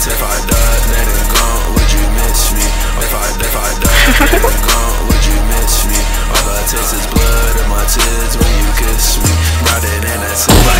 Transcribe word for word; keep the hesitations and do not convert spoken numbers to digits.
If I died, dead and gone, would you miss me? If I, if I died, dead and gone, would you miss me? All I taste is blood and my tears when you kiss me. Riding in that city.